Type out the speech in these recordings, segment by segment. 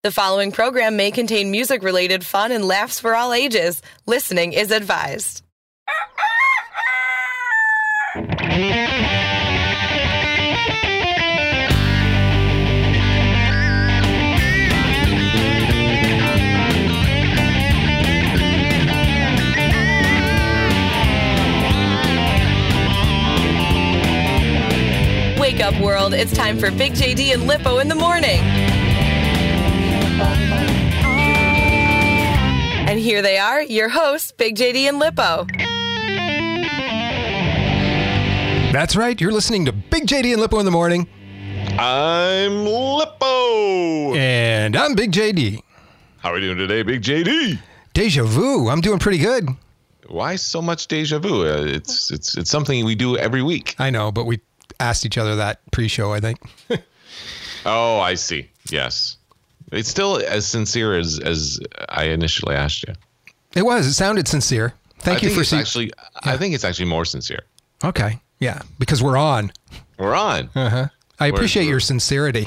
The following program may contain music-related fun and laughs for all ages. Listening is advised. Wake up, world. It's time for Big JD and Lippo in the morning. And here they are, your hosts, Big JD and Lippo. That's right. You're listening to Big JD and Lippo in the morning. I'm Lippo. And I'm Big JD. How are we doing today, Big JD? Deja vu. I'm doing pretty good. Why so much deja vu? It's something we do every week. I know, but we asked each other that pre-show, I think. Oh, I see. Yes. It's still as sincere as I initially asked you. It was. It sounded sincere. Thank you for I think it's actually more sincere. Okay. Yeah, because we're on. We're on. Uh-huh. I appreciate your sincerity.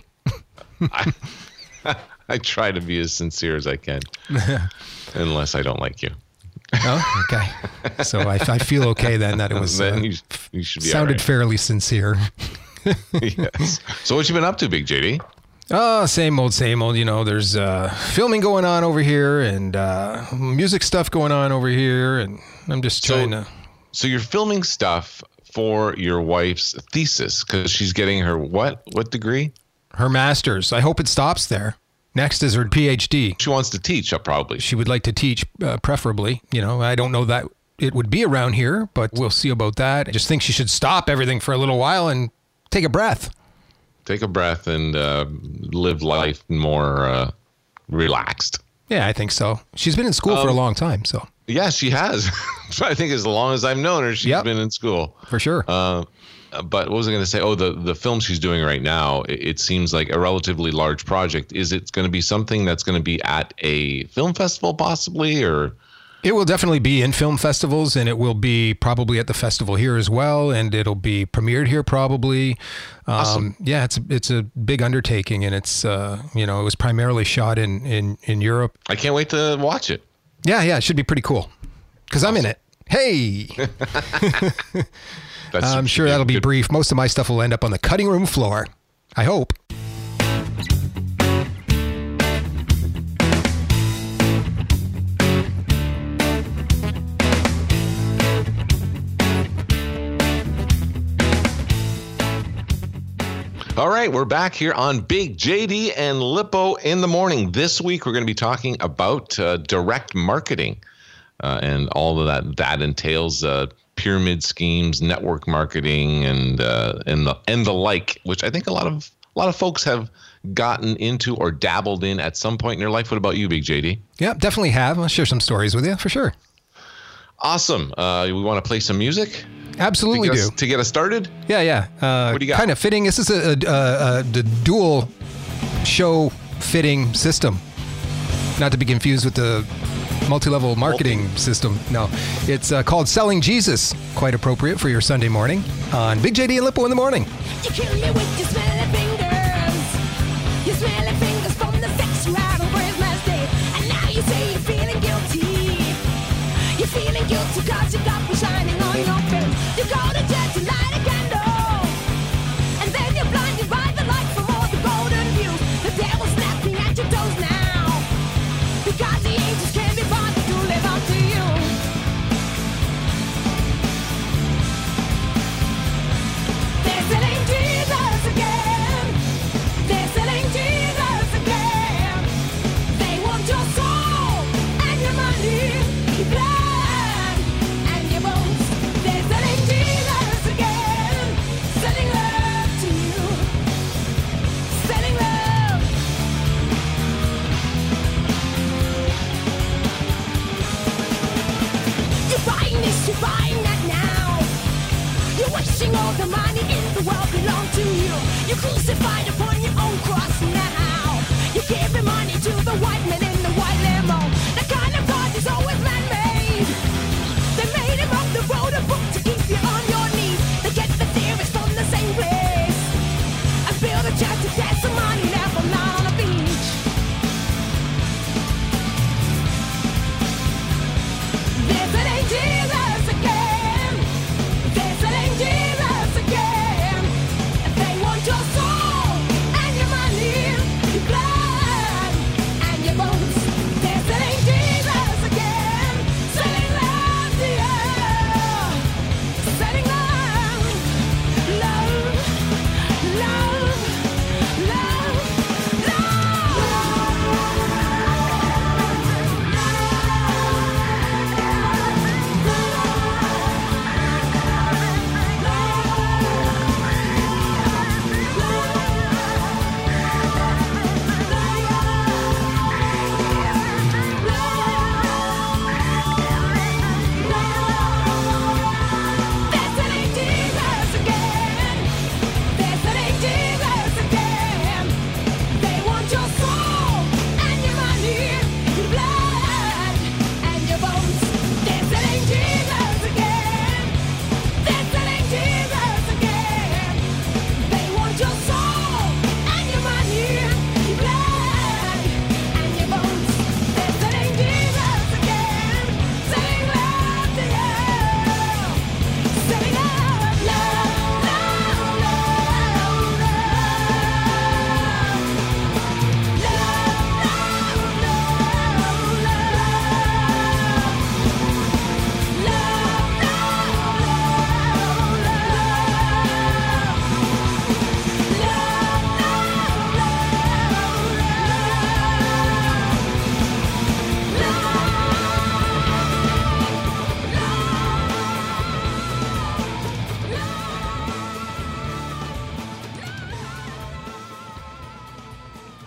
I try to be as sincere as I can, unless I don't like you. Oh, okay. So I feel okay then that it was. Then you should be sounded all right. fairly sincere. Yes. So what you been up to, Big JD? Oh, same old. You know, there's filming going on over here and music stuff going on over here, and I'm just trying to. So you're filming stuff for your wife's thesis because she's getting her what degree? Her master's. I hope it stops there. Next is her PhD. She wants to teach, probably. She would like to teach, preferably. You know, I don't know that it would be around here, but we'll see about that. I just think she should stop everything for a little while and take a breath. Take a breath and live life more relaxed. Yeah, I think so. She's been in school for a long time, so. Yeah, she has. I think as long as I've known her, she's been in school. For sure. But what was I going to say? Oh, the film she's doing right now, it seems like a relatively large project. Is it going to be something that's going to be at a film festival possibly, or? It will definitely be in film festivals, and it will be probably at the festival here as well, and it'll be premiered here probably. Awesome. Yeah, it's a big undertaking, and it's it was primarily shot in Europe. I can't wait to watch it. Yeah, it should be pretty cool because I'm in it. Hey. I'm sure that'll be brief. Most of my stuff will end up on the cutting room floor. I hope. All right, we're back here on Big JD and Lippo in the morning. This week, we're going to be talking about direct marketing and all of that entails pyramid schemes, network marketing, and the like, which I think a lot of folks have gotten into or dabbled in at some point in their life. What about you, Big JD? Yeah, definitely have. I'll share some stories with you for sure. Awesome. We want to play some music? Absolutely to get us started? Yeah. What do you got? Kind of fitting. This is the dual show fitting system. Not to be confused with the multi-level marketing system. No, it's called Selling Jesus. Quite appropriate for your Sunday morning on Big JD and Lippo in the morning. You kill me with your smelly fingers. Your smelly fingers from the sex you had on Christmas Day. And now you say you're feeling guilty. You're feeling guilty because you got me shining on your face. You go to church and light a candle. And then you're blinded by the light from all the golden views. The devil's snapping at your toes now. Because the angels can't be bothered to live up to you. They're selling Jesus again. They're selling Jesus again. They want your soul and your money, your blood and your bones. They're selling Jesus again. Selling love to you. Selling love. You're buying this, you're buying that now. You're wishing all the money in the world belong to you. You're crucified upon your own cross now. You're giving money to the white man in the white limo. That kind of God is always man-made. They made him up the road a book to keep you on your knees. They get the theories from the same place. And build a church to get some money, never not on a beach.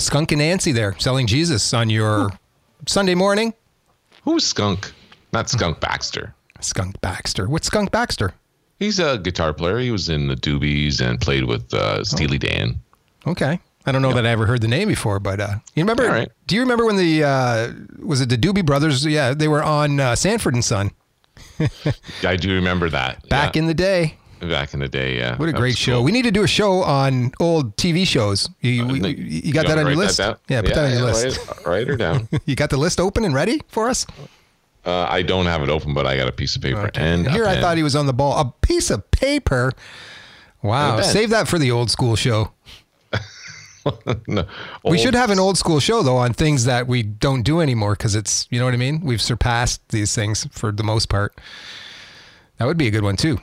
Skunk and Nancy there selling Jesus on your Sunday morning. Who's Skunk? Not Skunk Baxter. Skunk Baxter. What's Skunk Baxter? He's a guitar player. He was in the Doobies and played with Steely Dan. Okay. I don't know that I ever heard the name before, but you remember? All right. Do you remember when was it the Doobie Brothers? Yeah, they were on Sanford and Son. I do remember that. Back in the day. Back in the day, yeah. What a That great was show. cool. We need to do a show on old TV shows. You got that on your list? Yeah, put that on your list. Write her down. You got the list open and ready for us? I don't have it open, but I got a piece of paper. Okay. And a Here I pen. thought he was on the ball. A piece of paper? Wow. And a pen. Save that for the old school show. No, We should have an old school show, though, on things that we don't do anymore because it's, you know what I mean? We've surpassed these things for the most part. That would be a good one, too.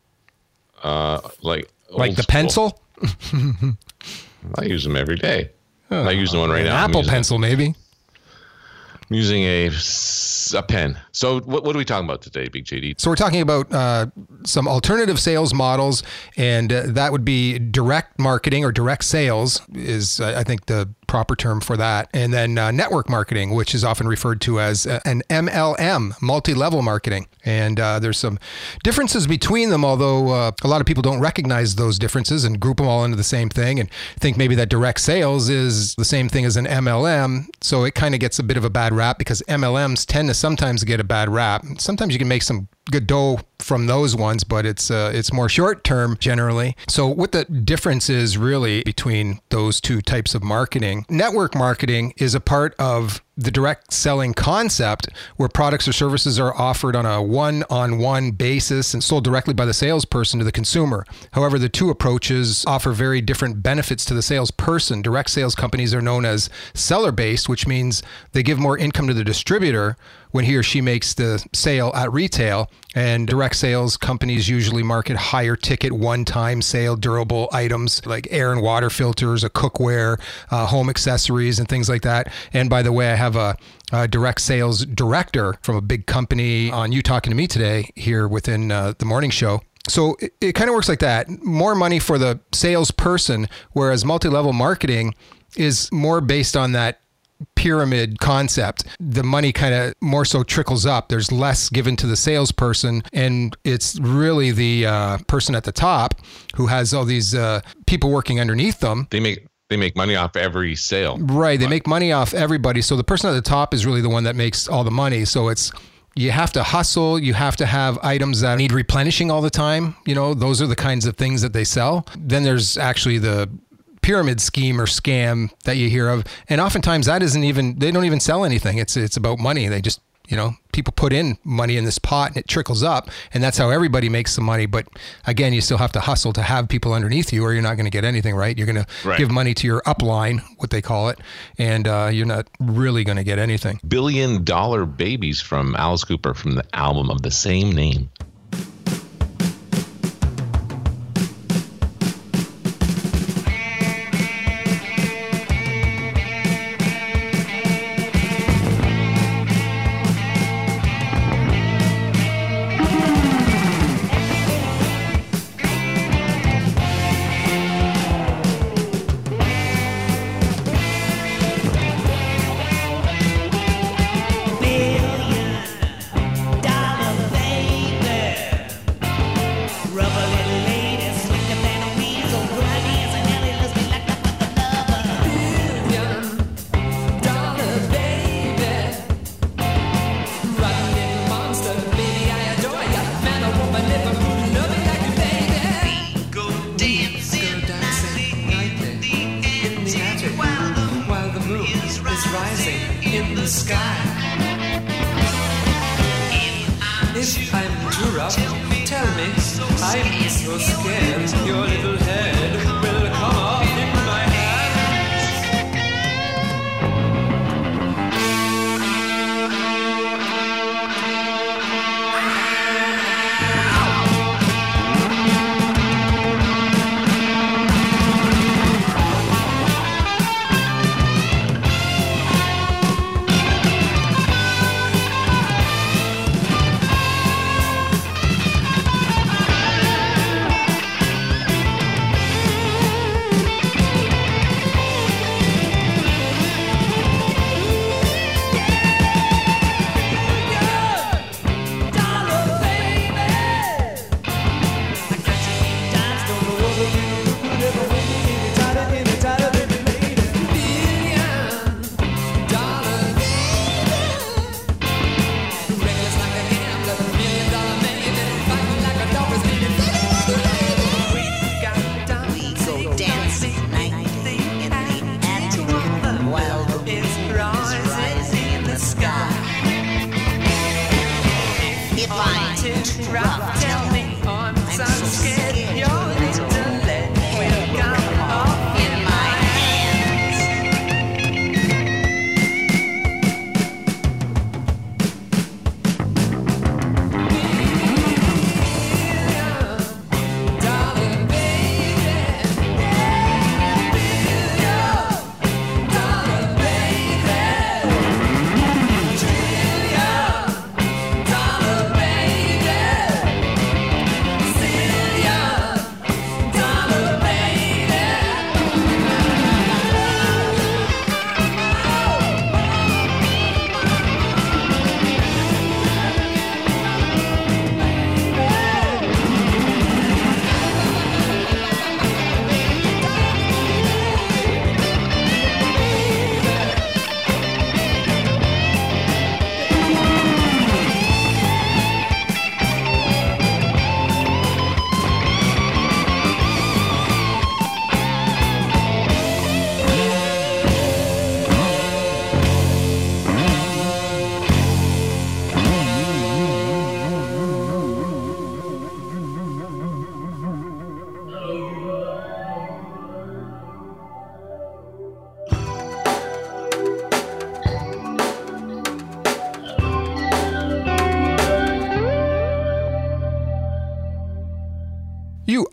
like Like old the school. pencil? I use them every day. I use the one right An now. I'm Apple using- pencil, maybe. I'm using a pen. So what are we talking about today, Big JD? So we're talking about some alternative sales models, and that would be direct marketing or direct sales is, I think, the proper term for that. And then network marketing, which is often referred to as an MLM, multi-level marketing. And there's some differences between them, although a lot of people don't recognize those differences and group them all into the same thing and think maybe that direct sales is the same thing as an MLM. So it kind of gets a bit of a bad rap because MLMs tend to sometimes get a bad rap. Sometimes you can make some good dough from those ones, but it's more short term generally. So what the difference is really between those two types of marketing, network marketing is a part of the direct selling concept where products or services are offered on a one-on-one basis and sold directly by the salesperson to the consumer. However, the two approaches offer very different benefits to the salesperson. Direct sales companies are known as seller-based, which means they give more income to the distributor when he or she makes the sale at retail. And direct sales companies usually market higher ticket, one-time sale durable items like air and water filters, a cookware, home accessories, and things like that. And by the way, I have a direct sales director from a big company on You Talking to Me today here within the morning show. So it kind of works like that. More money for the salesperson, whereas multi-level marketing is more based on that pyramid concept. The money kind of more so trickles up. There's less given to the salesperson, and it's really the person at the top who has all these people working underneath them. They make money off every sale. Right. They make money off everybody. So the person at the top is really the one that makes all the money. So you have to hustle. You have to have items that need replenishing all the time. You know, those are the kinds of things that they sell. Then there's actually the pyramid scheme or scam that you hear of. And oftentimes that they don't even sell anything. It's about money. They just, people put in money in this pot and it trickles up, and that's how everybody makes some money. But again, you still have to hustle to have people underneath you or you're not going to get anything, right? You're going to give money to your upline, what they call it, and you're not really going to get anything. $1 Billion Babies from Alice Cooper from the album of the same name.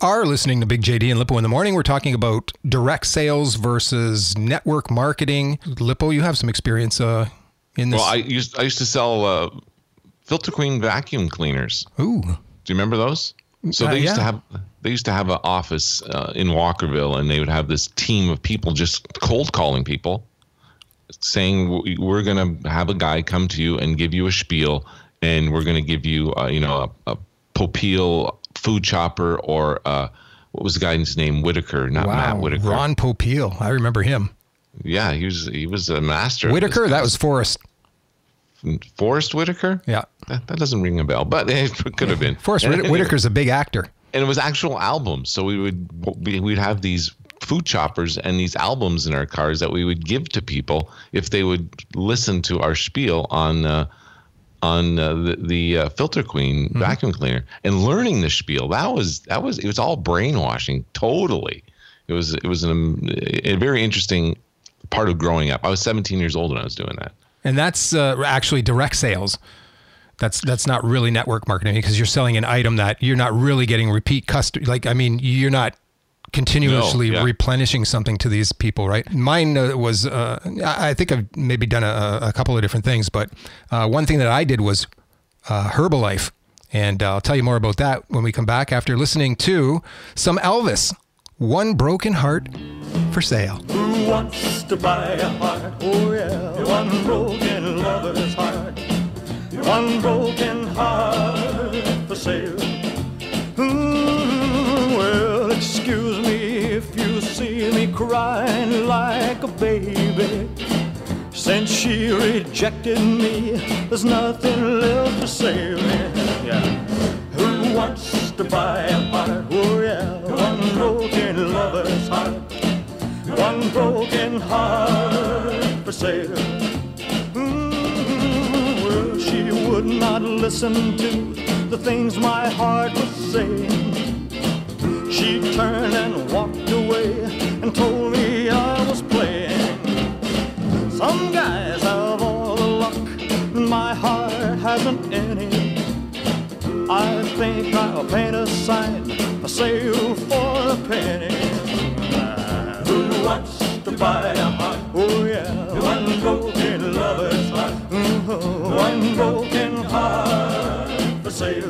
are listening to Big JD and Lippo in the Morning. We're talking about direct sales versus network marketing. Lippo, you have some experience in this. Well, I used to sell Filter Queen vacuum cleaners. Ooh. Do you remember those? So they used to have an office in Walkerville, and they would have this team of people just cold calling people, saying we're going to have a guy come to you and give you a spiel, and we're going to give you a Popeil food chopper, or what was the guy's name? Whitaker, not Matt Whitaker. Ron Popeil. I remember him. Yeah, he was a master. Whitaker, that was Forrest. Forrest Whitaker? Yeah. That doesn't ring a bell, but it could have been. Forrest Whitaker's a big actor. And it was actual albums. So we'd have these food choppers and these albums in our cars that we would give to people if they would listen to our spiel on the Filter Queen vacuum cleaner. And learning the spiel, it was all brainwashing. Totally. It was a very interesting part of growing up. I was 17 years old when I was doing that. And that's actually direct sales. That's not really network marketing, because you're selling an item that you're not really getting repeat customer. You're not continuously replenishing something to these people, right? Mine was, I think I've maybe done a couple of different things, but one thing that I did was Herbalife. And I'll tell you more about that when we come back after listening to some Elvis. One Broken Heart for Sale. Who wants to buy a heart? Oh yeah, one broken lover's heart. One broken heart for sale. Well, excuse me if you see me crying like a baby. Since she rejected me, there's nothing left to save me. Yeah. Who wants to buy a heart? Oh yeah, one broken lover's heart. One broken heart for sale. Well, she would not listen to the things my heart was saying. She turned and walked away and told me I was playing. Some guys have all the luck, my heart hasn't any. I think I'll paint a sign, a sale for a penny. Who wants to buy a heart? Oh yeah, one broken lover's heart. One broken heart for sale.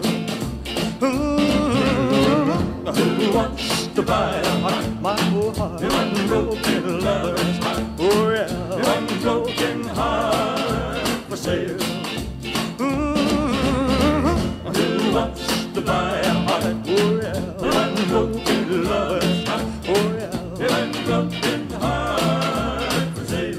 Who wants to buy a heart? My poor heart. One broken lover's heart. Oh yeah, one broken heart for sale. Who wants to buy a heart? Oh yeah, one broken lover's heart. Oh yeah, one broken heart for sale.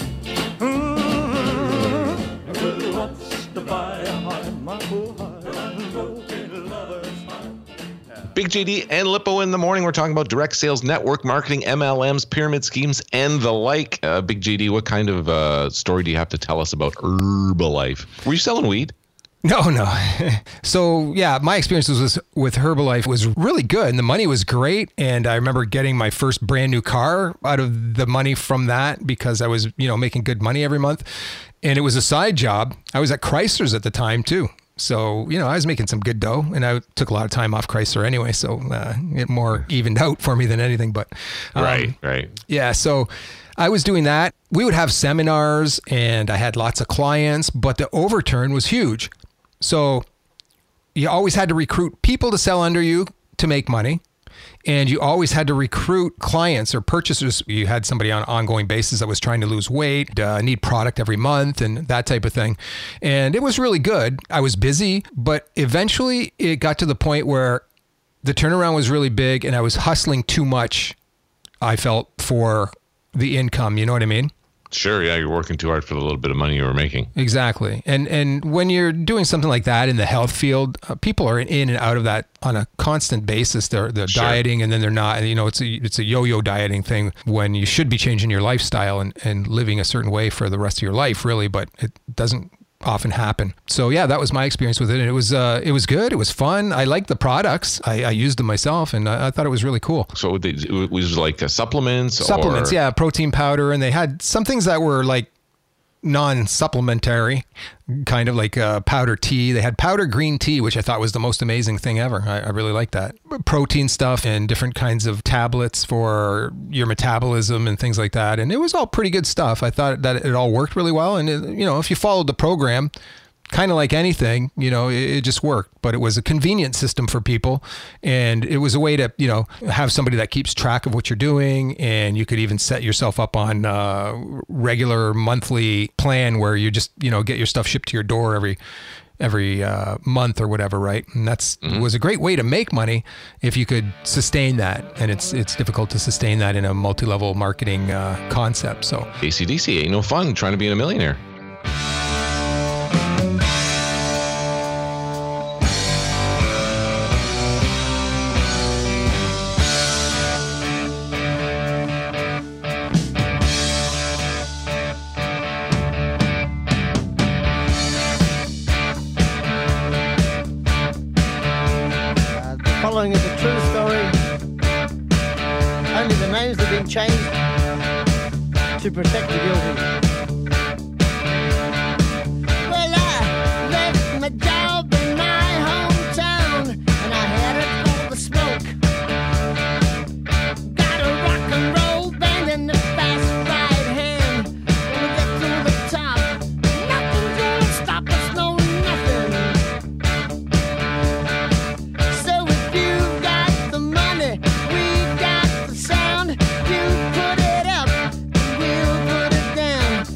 Who wants to buy a heart? My poor heart, one broken lover's heart. Big JD and Lippo in the morning. We're talking about direct sales, network marketing, MLMs, pyramid schemes, and the like. Big JD, what kind of story do you have to tell us about Herbalife? Were you selling weed? No. So yeah, my experience with Herbalife was really good, and the money was great. And I remember getting my first brand new car out of the money from that, because I was, making good money every month. And it was a side job. I was at Chrysler's at the time too. So, I was making some good dough, and I took a lot of time off Chrysler anyway. So it more evened out for me than anything, but right. Yeah. So I was doing that. We would have seminars, and I had lots of clients, but the overturn was huge. So you always had to recruit people to sell under you to make money. And you always had to recruit clients or purchasers. You had somebody on an ongoing basis that was trying to lose weight, need product every month, and that type of thing. And it was really good. I was busy, but eventually it got to the point where the turnaround was really big, and I was hustling too much, I felt, for the income. You know what I mean? Sure, yeah, you're working too hard for the little bit of money you were making. Exactly. And when you're doing something like that in the health field, people are in and out of that on a constant basis. They're Sure. dieting, and then they're not. And, it's a yo-yo dieting thing when you should be changing your lifestyle and living a certain way for the rest of your life, really, but it doesn't often happen. So yeah, that was my experience with it. And it was good. It was fun. I liked the products. I used them myself, and I thought it was really cool. So it was like supplements? Yeah, protein powder. And they had some things that were like non-supplementary, kind of like powder tea. They had powder green tea, which I thought was the most amazing thing ever. I really like that. Protein stuff and different kinds of tablets for your metabolism and things like that. And it was all pretty good stuff. I thought that it all worked really well. And, if you followed the program, kind of like anything, it just worked. But it was a convenient system for people. And it was a way to, have somebody that keeps track of what you're doing. And you could even set yourself up on a regular monthly plan where you just, get your stuff shipped to your door every month or whatever, right? And it was a great way to make money if you could sustain that. And it's difficult to sustain that in a multi-level marketing concept. So AC/DC ain't no fun trying to be a millionaire. Following is a true story. Only the names have been changed to protect the guilty. Well, I left my job in my hometown and I headed for the smoke. Got a rock and roll band and a fast right hand. When we get to the top, nothing's gonna stop us, no nothing. So if you got the money, we got the sound. You put it up, and we'll put it down.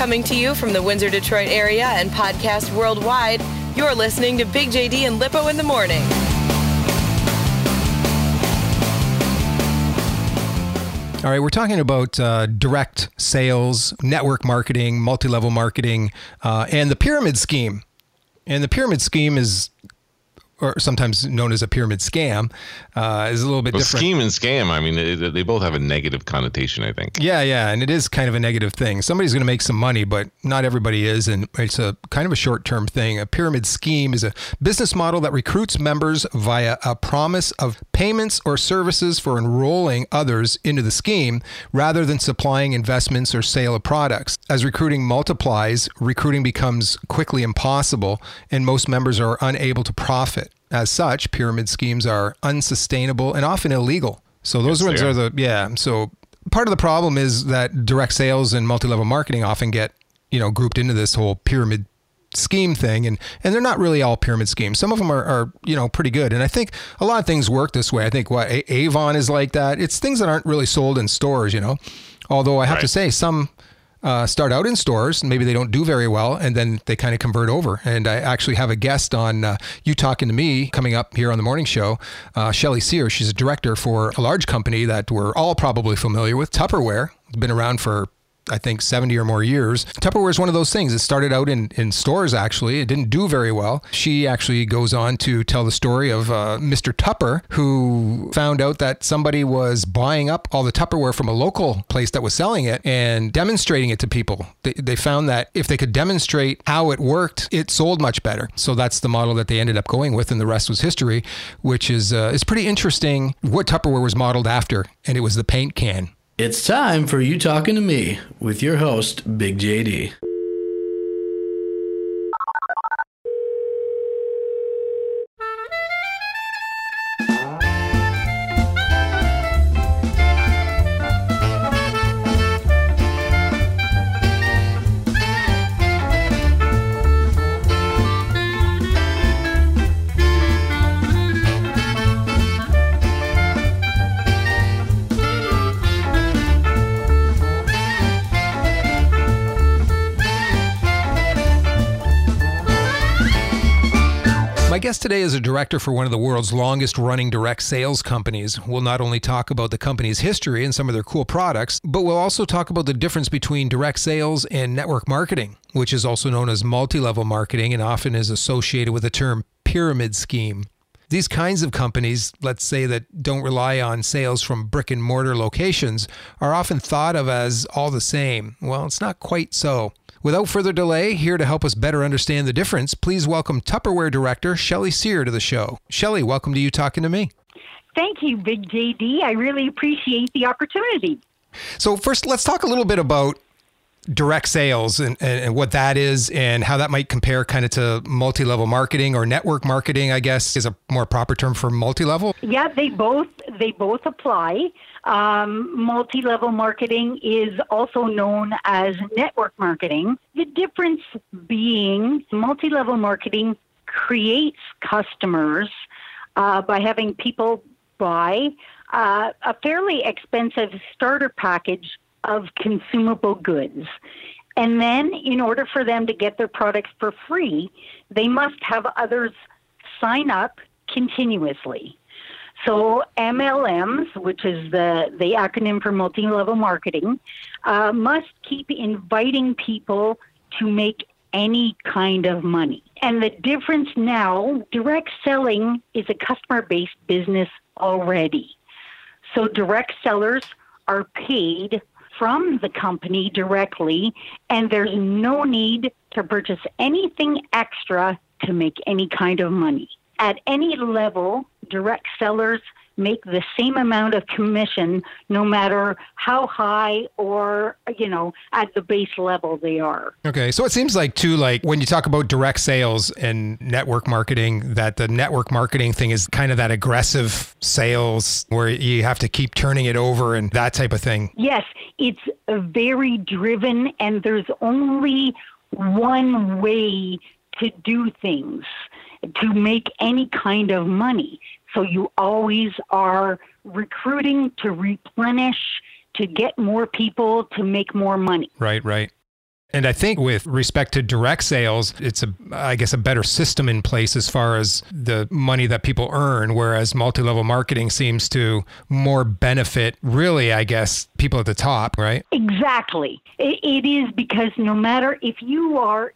Coming to you from the Windsor, Detroit area and podcast worldwide, you're listening to Big JD and Lippo in the Morning. All right, we're talking about direct sales, network marketing, multi-level marketing, and the pyramid scheme. And the pyramid scheme is, or sometimes known as a pyramid scam, is a little bit different. Scheme and scam, I mean, they both have a negative connotation, I think. Yeah, and it is kind of a negative thing. Somebody's going to make some money, but not everybody is, and it's a kind of a short-term thing. A pyramid scheme is a business model that recruits members via a promise of payments or services for enrolling others into the scheme, rather than supplying investments or sale of products. As recruiting multiplies, recruiting becomes quickly impossible, and most members are unable to profit. As such, pyramid schemes are unsustainable and often illegal. So those ones are so part of the problem is that direct sales and multi-level marketing often get, grouped into this whole pyramid scheme thing. And they're not really all pyramid schemes. Some of them are pretty good. And I think a lot of things work this way. I think Avon is like that. It's things that aren't really sold in stores, although I have to say some start out in stores, maybe they don't do very well, and then they kind of convert over. And I actually have a guest on You Talking to Me coming up here on the morning show, Shelly Sear. She's a director for a large company that we're all probably familiar with, Tupperware. It's been around for, I think, 70 or more years. Tupperware is one of those things. It started out in stores, actually. It didn't do very well. She actually goes on to tell the story of Mr. Tupper, who found out that somebody was buying up all the Tupperware from a local place that was selling it and demonstrating it to people. They found that if they could demonstrate how it worked, it sold much better. So that's the model that they ended up going with, and the rest was history, which is it's pretty interesting what Tupperware was modeled after, and it was the paint can. It's time for You Talking to Me with your host, Big JD. My guest today is a director for one of the world's longest running direct sales companies. We'll not only talk about the company's history and some of their cool products, but we'll also talk about the difference between direct sales and network marketing, which is also known as multi-level marketing and often is associated with the term pyramid scheme. These kinds of companies, let's say, that don't rely on sales from brick and mortar locations, are often thought of as all the same. Well, it's not quite so. Without further delay, here to help us better understand the difference, please welcome Tupperware director Shelly Sear to the show. Shelly, welcome to You Talking to Me. Thank you, Big JD. I really appreciate the opportunity. So first, let's talk a little bit about direct sales and what that is and how that might compare kind of to multi-level marketing, or network marketing, I guess, is a more proper term for multi-level. Yeah, they both apply. Multi-level marketing is also known as network marketing. The difference being multi-level marketing creates customers by having people buy a fairly expensive starter package of consumable goods. And then in order for them to get their products for free, they must have others sign up continuously. So MLMs, which is the acronym for multi-level marketing, must keep inviting people to make any kind of money. And the difference now, direct selling is a customer-based business already. So direct sellers are paid from the company directly, and there's no need to purchase anything extra to make any kind of money. At any level, direct sellers make the same amount of commission no matter how high or, at the base level they are. Okay. So it seems like, too, like when you talk about direct sales and network marketing, that the network marketing thing is kind of that aggressive sales where you have to keep turning it over and that type of thing. Yes, it's very driven, and there's only one way to do things to make any kind of money. So you always are recruiting to replenish, to get more people, to make more money. Right. And I think with respect to direct sales, it's I guess a better system in place as far as the money that people earn, whereas multi-level marketing seems to more benefit really, I guess, people at the top, right? Exactly. It is, because no matter if you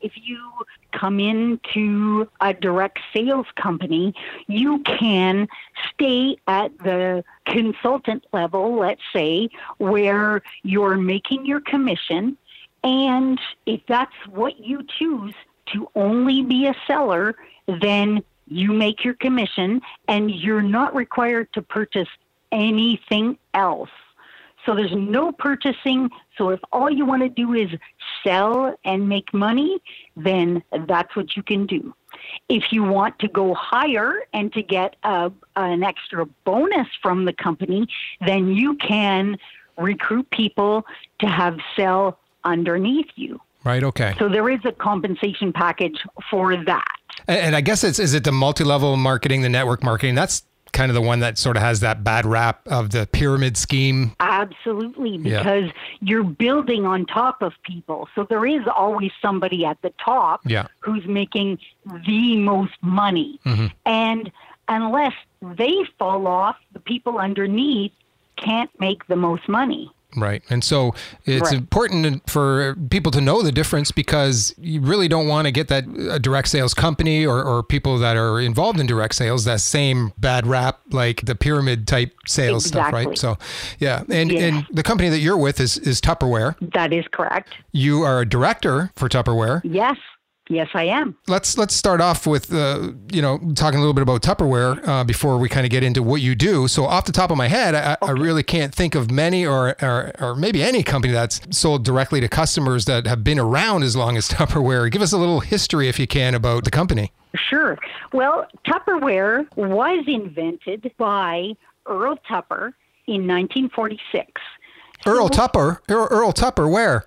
come into a direct sales company, you can stay at the consultant level, let's say, where you're making your commission. And if that's what you choose, to only be a seller, then you make your commission and you're not required to purchase anything else. So there's no purchasing. So if all you want to do is sell and make money, then that's what you can do. If you want to go higher and to get an extra bonus from the company, then you can recruit people to have sell underneath you. Right. Okay. So there is a compensation package for that. And I guess is it the multi-level marketing, the network marketing? That's kind of the one that sort of has that bad rap of the pyramid scheme. Absolutely, because you're building on top of people. So there is always somebody at the top who's making the most money. Mm-hmm. And unless they fall off, the people underneath can't make the most money. Right. And so it's important for people to know the difference, because you really don't want to get that a direct sales company or people that are involved in direct sales, that same bad rap, like the pyramid type sales stuff, right? So, yeah. And the company that you're with is Tupperware. That is correct. You are a director for Tupperware. Yes. Yes, I am. Let's start off with, talking a little bit about Tupperware before we kind of get into what you do. So off the top of my head, I really can't think of many or maybe any company that's sold directly to customers that have been around as long as Tupperware. Give us a little history, if you can, about the company. Sure. Well, Tupperware was invented by Earl Tupper in 1946. Earl Tupper? Earl Tupper, where?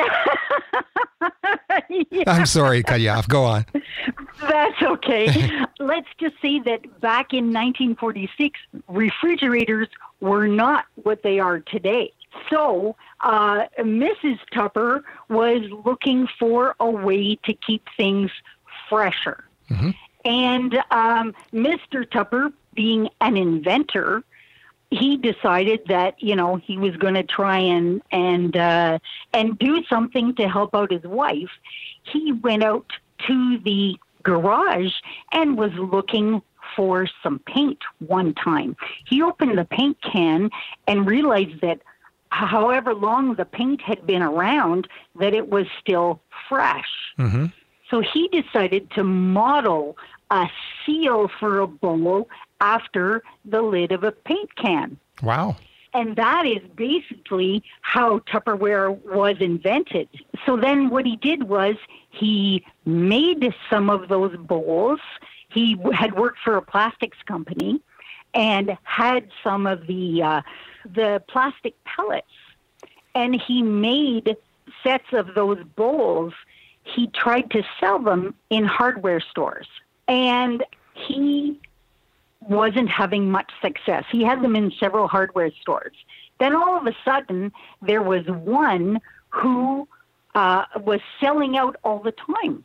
I'm sorry to cut you off. Go on. That's okay. Let's just say that back in 1946, refrigerators were not what they are today. So Mrs. Tupper was looking for a way to keep things fresher. Mm-hmm. And Mr. Tupper, being an inventor, he decided that, he was going to try and do something to help out his wife. He went out to the garage and was looking for some paint one time. He opened the paint can and realized that however long the paint had been around, that it was still fresh. Mm-hmm. So he decided to model a seal for a bowl after the lid of a paint can. Wow. And that is basically how Tupperware was invented. So then what he did was he made some of those bowls. He had worked for a plastics company and had some of the plastic pellets. And he made sets of those bowls. He tried to sell them in hardware stores. And he wasn't having much success. He had them in several hardware stores. Then all of a sudden, there was one who was selling out all the time.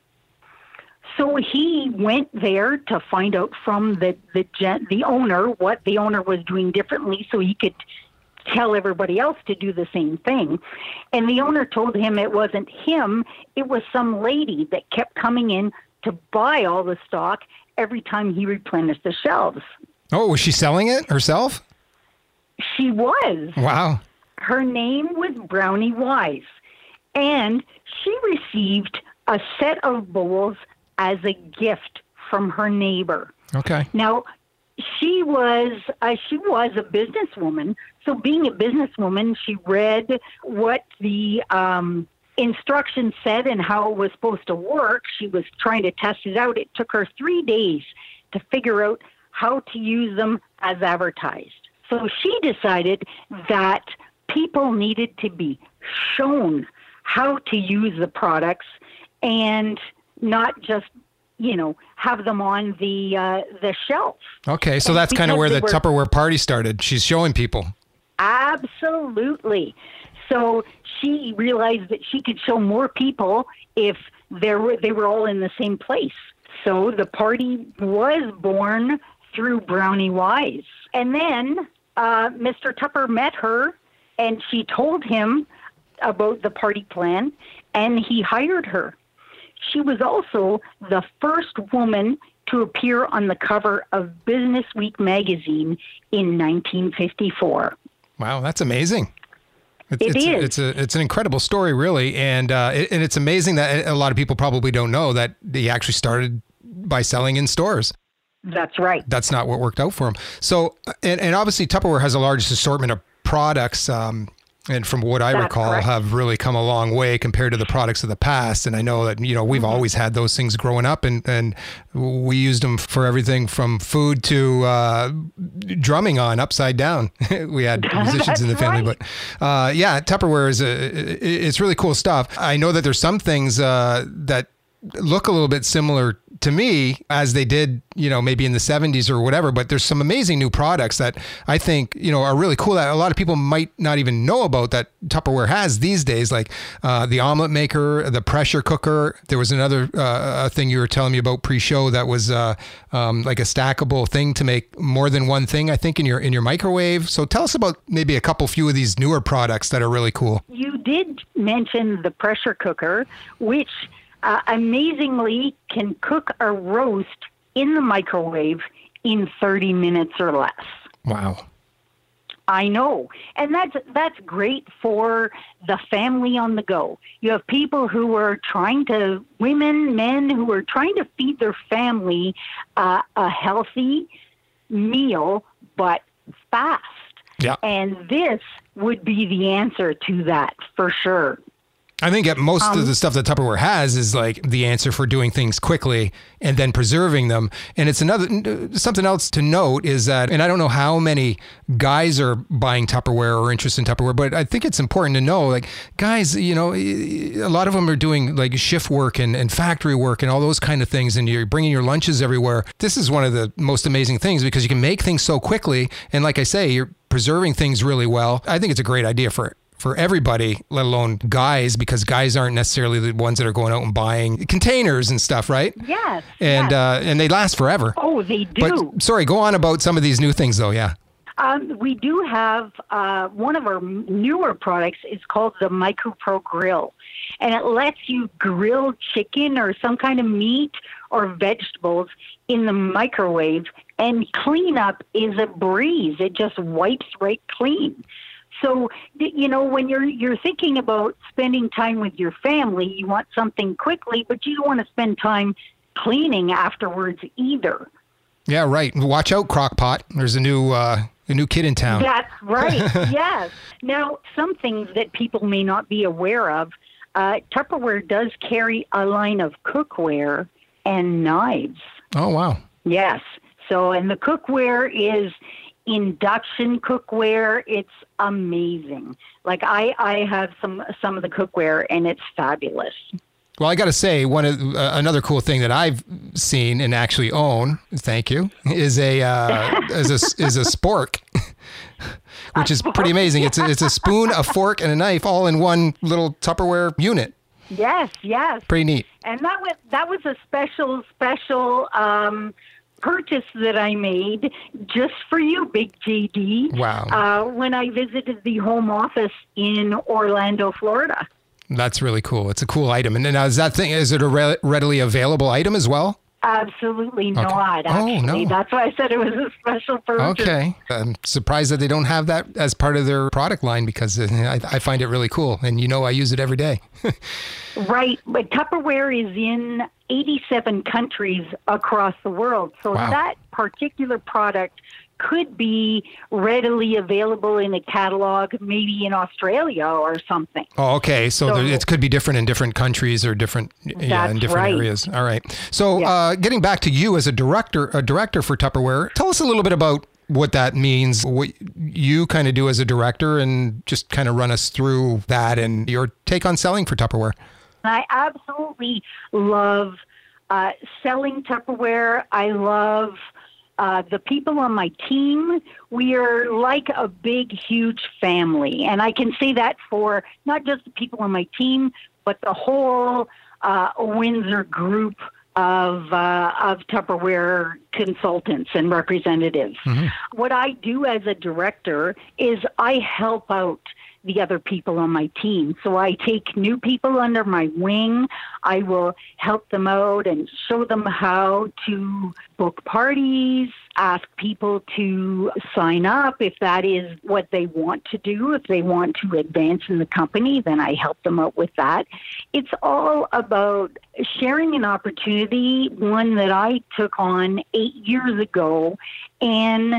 So he went there to find out from the owner what the owner was doing differently, so he could tell everybody else to do the same thing. And the owner told him it wasn't him, it was some lady that kept coming in to buy all the stock every time he replenished the shelves. Oh, was she selling it herself? She was. Wow. Her name was Brownie Wise. And she received a set of bowls as a gift from her neighbor. Okay. Now, she was a businesswoman. So being a businesswoman, she read what the instructions said and how it was supposed to work. She was trying to test it out. It took her 3 days to figure out how to use them as advertised. So she decided that people needed to be shown how to use the products and not just, have them on the shelf. Okay, so that's kind of where the Tupperware party started. She's showing people. Absolutely. So she realized that she could show more people if they were all in the same place. So the party was born through Brownie Wise. And then Mr. Tupper met her, and she told him about the party plan, and he hired her. She was also the first woman to appear on the cover of Business Week magazine in 1954. Wow, that's amazing. It is. It's an incredible story, really, and it's amazing that a lot of people probably don't know that he actually started by selling in stores. That's right. That's not what worked out for him. So, and obviously Tupperware has the largest assortment of products, and from what I recall, correct. have really come a long way compared to the products of the past. And I know that, we've always had those things growing up, and we used them for everything from food to drumming on Upside Down. We had musicians in the family, right. but yeah, Tupperware it's really cool stuff. I know that there's some things that look a little bit similar to me as they did, maybe in the 70s or whatever, but there's some amazing new products that I think, are really cool that a lot of people might not even know about that Tupperware has these days, like the omelet maker, the pressure cooker. There was another thing you were telling me about pre-show that was like a stackable thing to make more than one thing, I think, in your microwave. So tell us about maybe a few of these newer products that are really cool. You did mention the pressure cooker, which amazingly can cook a roast in the microwave in 30 minutes or less. Wow. I know. And that's great for the family on the go. You have people who are men who are trying to feed their family a healthy meal, but fast. Yeah. And this would be the answer to that for sure. I think that most of the stuff that Tupperware has is like the answer for doing things quickly and then preserving them. And it's something else to note is that, and I don't know how many guys are buying Tupperware or interested in Tupperware, but I think it's important to know, like, guys, a lot of them are doing like shift work and factory work and all those kind of things, and you're bringing your lunches everywhere. This is one of the most amazing things because you can make things so quickly. And like I say, you're preserving things really well. I think it's a great idea for everybody, let alone guys, because guys aren't necessarily the ones that are going out and buying containers and stuff, right? Yes. And yes. And they last forever. Oh, they do. But, sorry, go on about some of these new things, though, yeah. We do have one of our newer products is called the MicroPro Grill, and it lets you grill chicken or some kind of meat or vegetables in the microwave, and cleanup is a breeze. It just wipes right clean. So, when you're thinking about spending time with your family, you want something quickly, but you don't want to spend time cleaning afterwards either. Yeah, right. Watch out, Crock-Pot. There's a new kid in town. That's right. Yes. Now, some things that people may not be aware of, Tupperware does carry a line of cookware and knives. Oh, wow. Yes. So, and the cookware is induction cookware. It's amazing. Like I have some of the cookware, and it's fabulous. Well, I got to say, another cool thing that I've seen and actually own, thank you, is a spork, which is pretty amazing. It's a spoon, a fork, and a knife all in one little Tupperware unit. Yes, yes. Pretty neat. And that was a special purchase that I made just for you, Big JD. Wow. When I visited the home office in Orlando, Florida. That's really cool. It's a cool item. And now is it a readily available item as well? Absolutely not, Okay. actually. Oh, no. That's why I said it was a special purchase. Okay. I'm surprised that they don't have that as part of their product line because I find it really cool. And I use it every day. Right. But Tupperware is in 87 countries across the world. So Wow. that particular product could be readily available in a catalog, maybe in Australia or something. Oh, okay. So it could be different in different countries or in different areas. All right. So getting back to you as a director for Tupperware, tell us a little bit about what that means, what you kind of do as a director, and just kind of run us through that and your take on selling for Tupperware. I absolutely love selling Tupperware. I love The people on my team, we are like a big, huge family. And I can say that for not just the people on my team, but the whole Windsor group of Tupperware consultants and representatives. What I do as a director is I help out the other people on my team. So I take new people under my wing. I will help them out and show them how to book parties, ask people to sign up if that is what they want to do. If they want to advance in the company, then I help them out with that. It's all about sharing an opportunity, one that I took on 8 years ago, and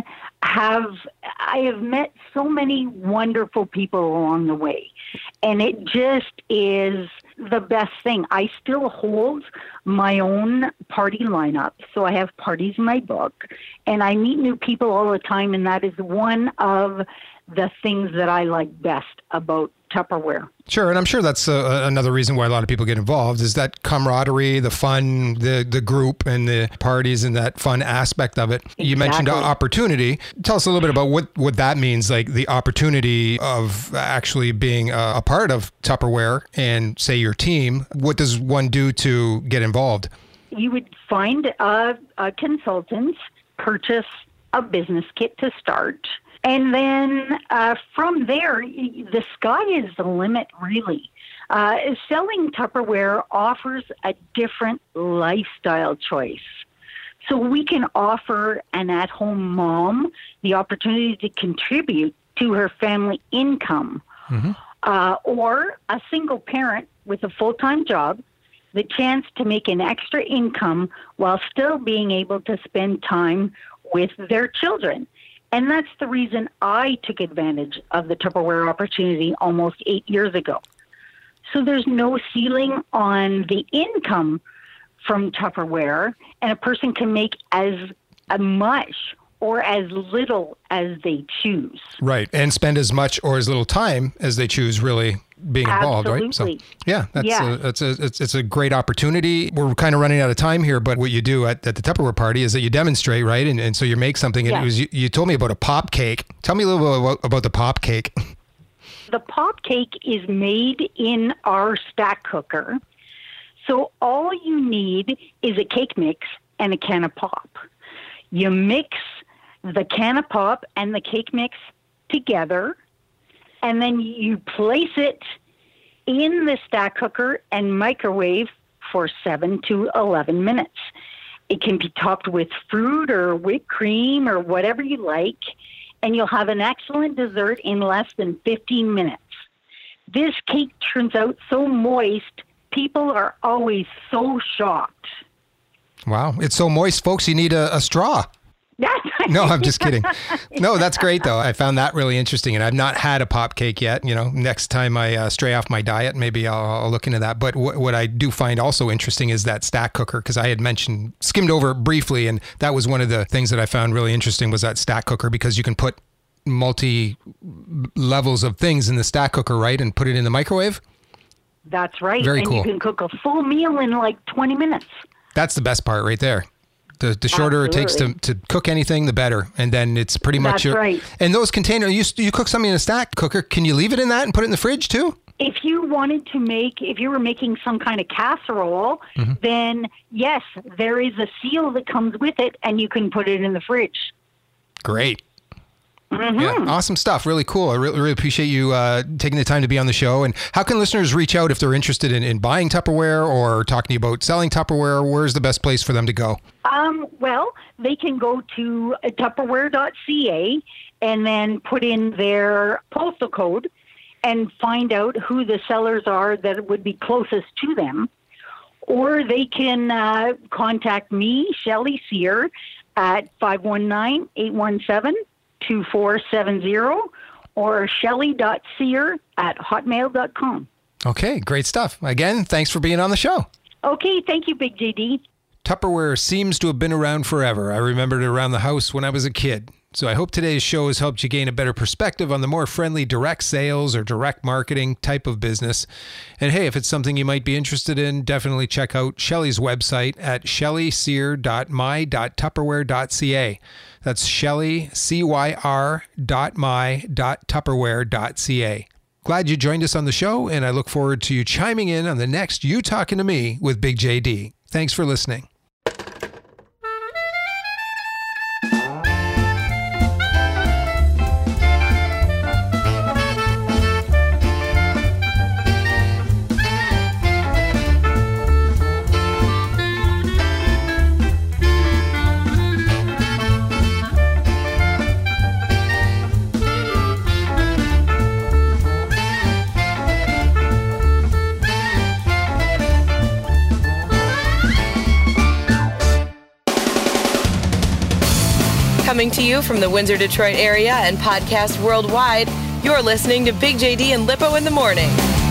I have met so many wonderful people along the way. And it just is the best thing. I still hold my own party lineup. So I have parties in my book, and I meet new people all the time, and that is one of the things that I like best about Tupperware. Sure, and I'm sure that's another reason why a lot of people get involved is that camaraderie, the fun, the group and the parties and that fun aspect of it. Exactly. You mentioned opportunity. Tell us a little bit about what that means, like the opportunity of actually being a part of Tupperware and, say, your team. What does one do to get involved? You would find a consultant, purchase a business kit to start. And then from there, the sky is the limit, really. Selling Tupperware offers a different lifestyle choice. So we can offer an at-home mom the opportunity to contribute to her family income, or a single parent with a full-time job, the chance to make an extra income while still being able to spend time with their children. And that's the reason I took advantage of the Tupperware opportunity almost 8 years ago. So there's no ceiling on the income from Tupperware, and a person can make as much or as little as they choose. Right, and spend as much or as little time as they choose, really being involved, right? So, yeah, it's a great opportunity. We're kind of running out of time here, but what you do at the Tupperware party is that you demonstrate, right? And so you make something. And it was you told me about a pop cake. Tell me a little bit about the pop cake. The pop cake is made in our stack cooker. So all you need is a cake mix and a can of pop. You mix the can of pop and the cake mix together, and then you place it in the stack cooker and microwave for 7 to 11 minutes. It can be topped with fruit or whipped cream or whatever you like, and you'll have an excellent dessert in less than 15 minutes. This cake turns out so moist, people are always so shocked. Wow, it's so moist, folks, you need a straw. No, I'm just kidding. No, that's great, though. I found that really interesting, and I've not had a pop cake yet. You know, next time I stray off my diet, maybe I'll look into that. But what I do find also interesting is that stack cooker, because I had skimmed over it briefly, and that was one of the things that I found really interesting was that stack cooker, because you can put multi levels of things in the stack cooker, right, and put it in the microwave. That's right. Very cool. And you can cook a full meal in like 20 minutes. That's the best part right there. The shorter it takes to cook anything, the better. And then it's pretty much That's right. And those containers, you cook something in a stack cooker, can you leave it in that and put it in the fridge too? If you wanted to if you were making some kind of casserole, then yes, there is a seal that comes with it and you can put it in the fridge. Great. Yeah, awesome stuff. Really cool. I really appreciate you taking the time to be on the show. And how can listeners reach out if they're interested in buying Tupperware or talking to you about selling Tupperware? Where's the best place for them to go? Well, they can go to Tupperware.ca and then put in their postal code and find out who the sellers are that would be closest to them. Or they can contact me, Shelley Sear, at 519-817-2470 or shelley.sear@hotmail.com. Okay, great stuff. Again, thanks for being on the show. Okay, thank you, Big JD. Tupperware seems to have been around forever. I remembered it around the house when I was a kid. So I hope today's show has helped you gain a better perspective on the more friendly direct sales or direct marketing type of business. And hey, if it's something you might be interested in, definitely check out Shelley's website at shelleycyr.my.tupperware.ca. That's Shelley, CYR.my.tupperware.ca. Glad you joined us on the show, and I look forward to you chiming in on the next You Talking to Me with Big JD. Thanks for listening. Coming to you from the Windsor, Detroit area and podcast worldwide, you're listening to Big JD and Lippo in the Morning.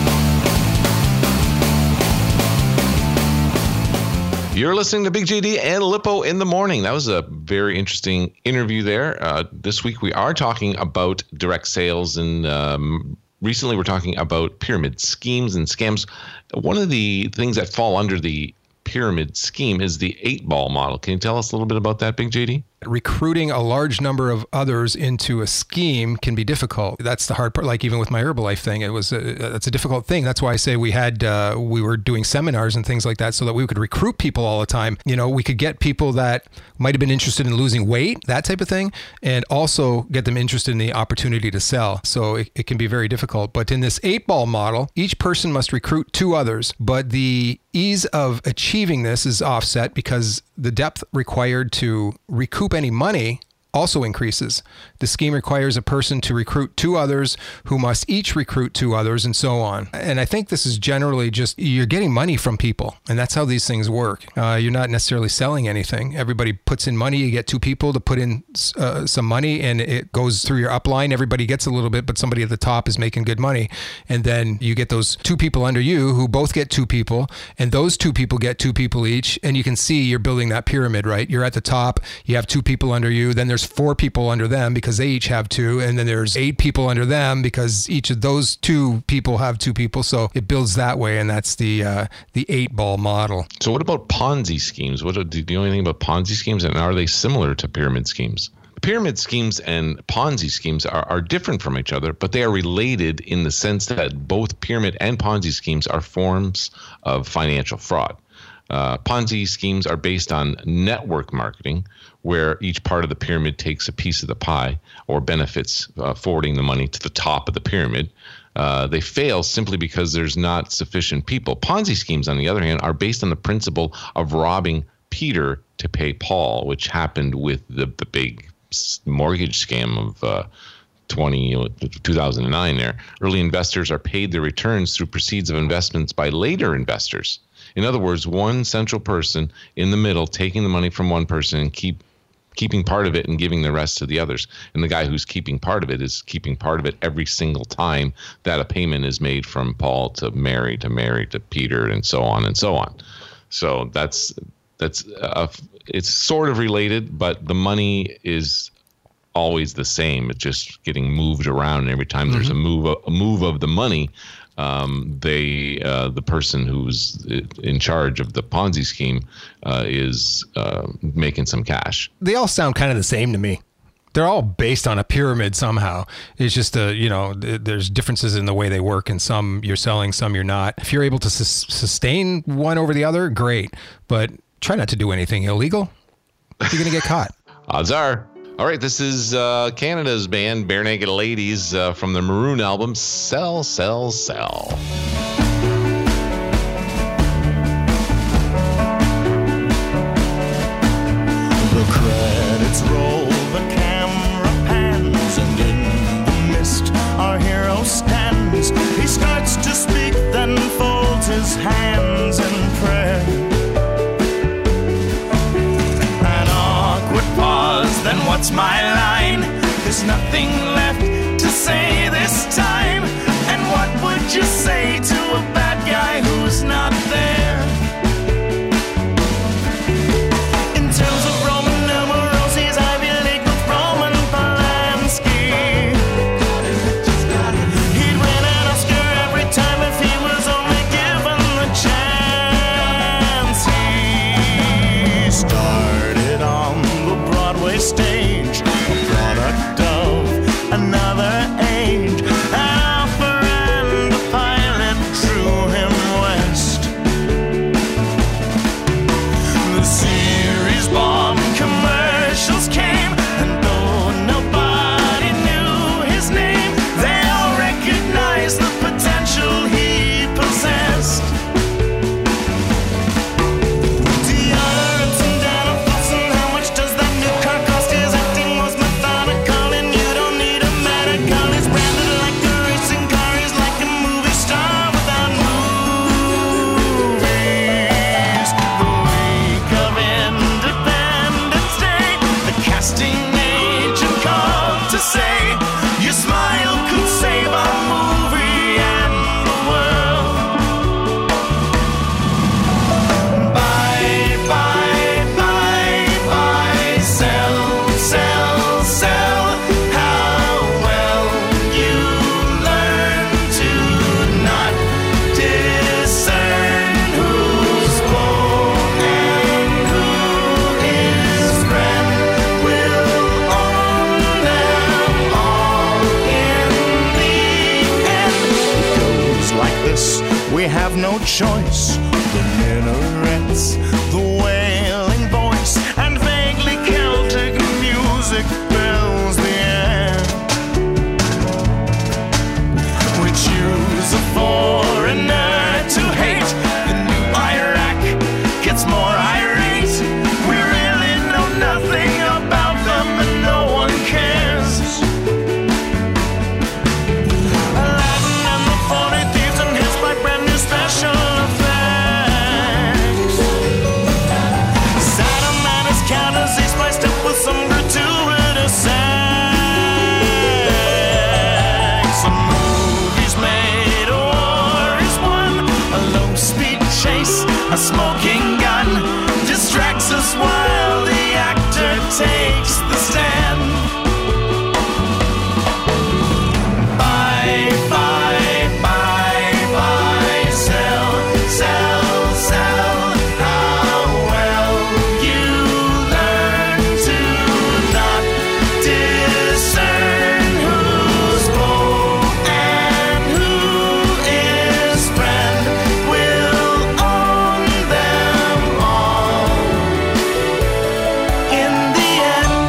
You're listening to Big JD and Lippo in the Morning. That was a very interesting interview there. This week we are talking about direct sales, and recently we're talking about pyramid schemes and scams. One of the things that fall under the pyramid scheme is the 8-ball model. Can you tell us a little bit about that, Big JD? Recruiting a large number of others into a scheme can be difficult. That's the hard part. Like even with my Herbalife thing, that's a difficult thing. That's why I say we were doing seminars and things like that so that we could recruit people all the time. You know, we could get people that might have been interested in losing weight, that type of thing, and also get them interested in the opportunity to sell. So it can be very difficult. But in this 8-ball model, each person must recruit 2 others, but the ease of achieving this is offset because the depth required to recoup any money also increases. The scheme requires a person to recruit 2 others who must each recruit 2 others and so on. And I think this is generally just, you're getting money from people, and that's how these things work. You're not necessarily selling anything. Everybody puts in money. You get 2 people to put in some money, and it goes through your upline. Everybody gets a little bit, but somebody at the top is making good money. And then you get those 2 people under you who both get 2 people, and those 2 people get 2 people each. And you can see you're building that pyramid, right? You're at the top, you have 2 people under you, then there's 4 people under them because they each have 2, and then there's 8 people under them because each of those 2 people have 2 people. So it builds that way, and that's the 8-ball model. So what about Ponzi schemes? Do you know anything about Ponzi schemes, and are they similar to pyramid schemes? Pyramid schemes and Ponzi schemes are different from each other, but they are related in the sense that both pyramid and Ponzi schemes are forms of financial fraud. Ponzi schemes are based on network marketing, where each part of the pyramid takes a piece of the pie or benefits forwarding the money to the top of the pyramid. They fail simply because there's not sufficient people. Ponzi schemes, on the other hand, are based on the principle of robbing Peter to pay Paul, which happened with the big mortgage scam of 2009 there. Early investors are paid their returns through proceeds of investments by later investors. In other words, one central person in the middle taking the money from one person and keeping part of it and giving the rest to the others. And the guy who's keeping part of it is keeping part of it every single time that a payment is made from Paul to Mary to Peter, and so on and so on. So it's sort of related, but the money is always the same. It's just getting moved around, and every time there's a move of the money, the person who's in charge of the Ponzi scheme is making some cash. They all sound kind of the same to me. They're all based on a pyramid somehow. It's just there's differences in the way they work, and some you're selling, some you're not. If you're able to sustain one over the other, great. But try not to do anything illegal. You're going to get caught. Odds are. All right, this is Canada's band, Bare Naked Ladies, from the Maroon album, Sell, Sell, Sell. The credits roll, the camera pans, and in the mist our hero stands. He starts to speak, then folds his hands in prayer. Then what's my line? There's nothing left to say this time. And what would you say to a bad guy who's not there? In terms of Roman numerals, he's Ivy League with Roman no choice. The minarets, the wailing voice, and vaguely Celtic music fills the air. We choose a foreigner to hate. The new Iraq gets more irate. We really know nothing about them and no one cares. Aladdin and the 40 Thieves and his by brand new special effects. Saddam and his counters, he spliced up with some gratuitous sex. Some movies made, a war is won. A low-speed chase, a smoking gun distracts us while the actor takes the stand. Buy, buy, buy, buy, sell, sell, sell. How well you learn to not discern who's foe and who is friend will own them all in the end.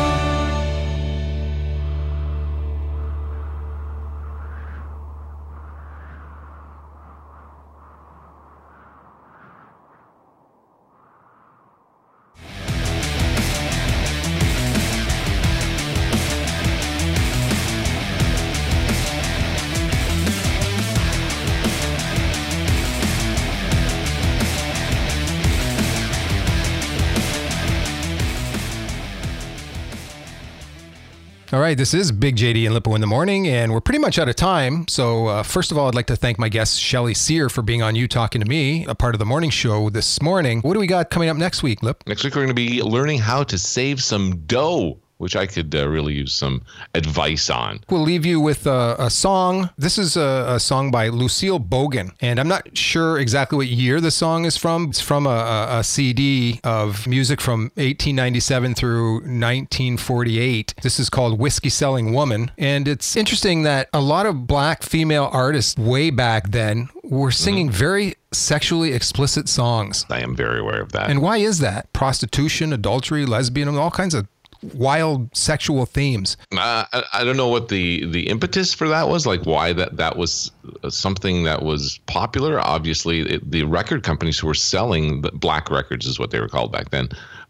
All right, this is Big JD and Lippo in the Morning, and we're pretty much out of time. So first of all, I'd like to thank my guest, Shelly Sear, for being on You Talking to Me, a part of the morning show this morning. What do we got coming up next week, Lip? Next week, we're going to be learning how to save some dough, which I could really use some advice on. We'll leave you with a song. This is a song by Lucille Bogan, and I'm not sure exactly what year the song is from. It's from a CD of music from 1897 through 1948. This is called Whiskey Selling Woman, and it's interesting that a lot of black female artists way back then were singing very sexually explicit songs. I am very aware of that. And why is that? Prostitution, adultery, lesbian, all kinds of wild sexual themes. I don't know what the impetus for that was, like why that was something that was popular. Obviously, the record companies who were selling the black records is what they were called back then.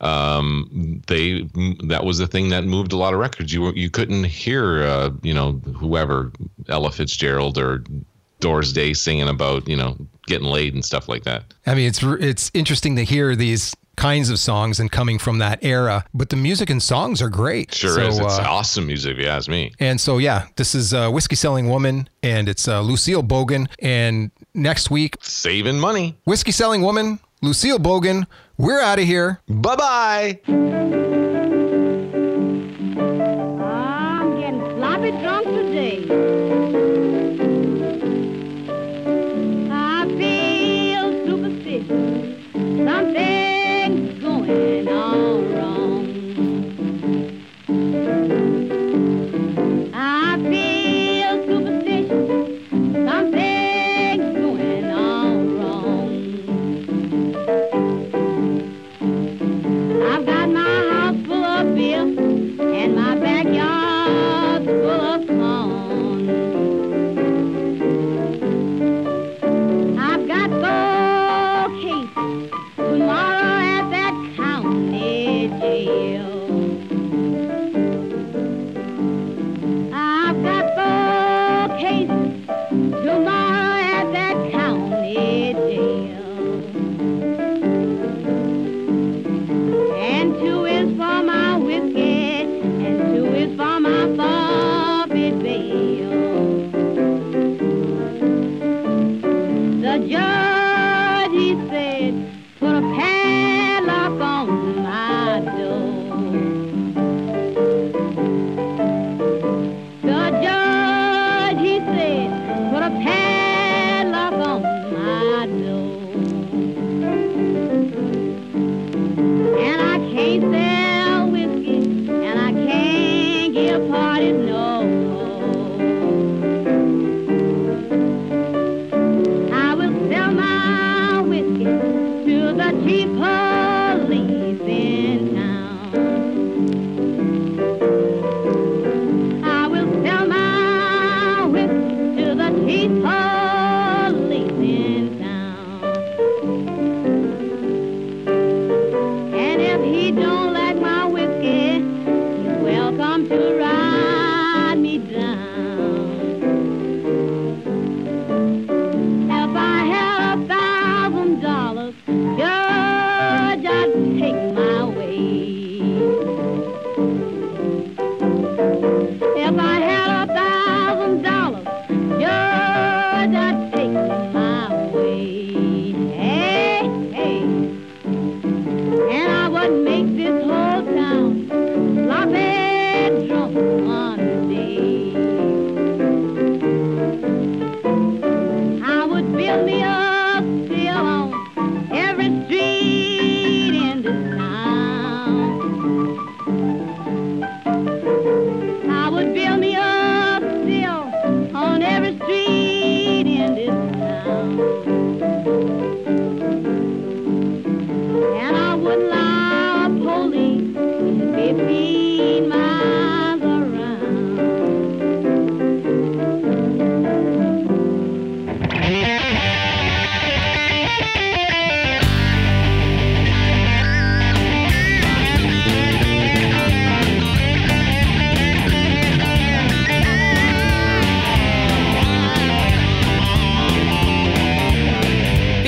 That was the thing that moved a lot of records. You couldn't hear whoever, Ella Fitzgerald or Doris Day singing about getting laid and stuff like that. I mean, it's interesting to hear these kinds of songs and coming from that era, but the music and songs are great. Sure is. It's awesome music, if you ask me. And so, yeah, this is Whiskey Selling Woman, and it's Lucille Bogan. And next week, saving money. Whiskey Selling Woman, Lucille Bogan. We're out of here. Bye-bye. I'm getting sloppy drunk today. I feel superstitious. Something's going on wrong. I feel superstitious. Something's going on wrong. I've got my house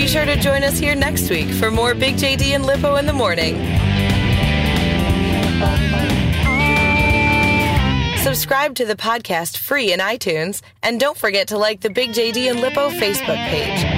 Be sure to join us here next week for more Big JD and Lippo in the Morning. Subscribe to the podcast free in iTunes, and don't forget to like the Big JD and Lippo Facebook page.